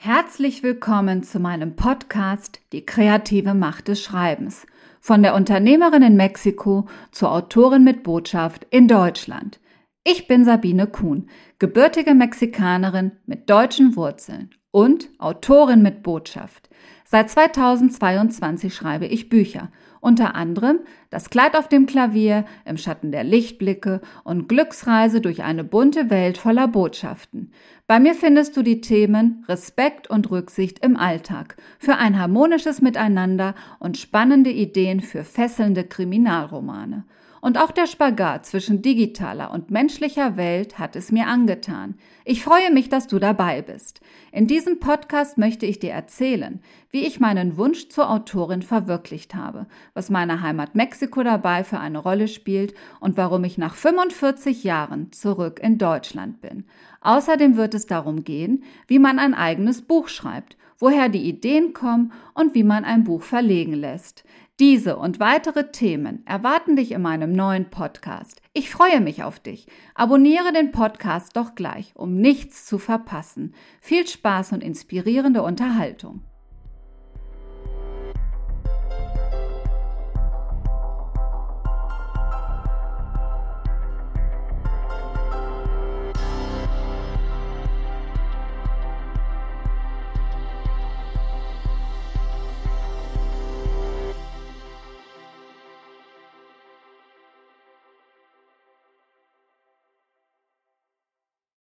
Herzlich willkommen zu meinem Podcast Die kreative Macht des Schreibens. Von der Unternehmerin in Mexiko zur Autorin mit Botschaft in Deutschland. Ich bin Sabine Kuhn, gebürtige Mexikanerin mit deutschen Wurzeln und Autorin mit Botschaft. Seit 2022 schreibe ich Bücher, unter anderem Das Kleid auf dem Klavier, Im Schatten der Lichtblicke und Glücksreise durch eine bunte Welt voller Botschaften. Bei mir findest du die Themen Respekt und Rücksicht im Alltag, für ein harmonisches Miteinander und spannende Ideen für fesselnde Kriminalromane. Und auch der Spagat zwischen digitaler und menschlicher Welt hat es mir angetan. Ich freue mich, dass du dabei bist. In diesem Podcast möchte ich dir erzählen, wie ich meinen Wunsch zur Autorin verwirklicht habe, was meine Heimat Mexiko dabei für eine Rolle spielt und warum ich nach 45 Jahren zurück in Deutschland bin. Außerdem wird es darum gehen, wie man ein eigenes Buch schreibt, woher die Ideen kommen und wie man ein Buch verlegen lässt. Diese und weitere Themen erwarten dich in meinem neuen Podcast. Ich freue mich auf dich. Abonniere den Podcast doch gleich, um nichts zu verpassen. Viel Spaß und inspirierende Unterhaltung.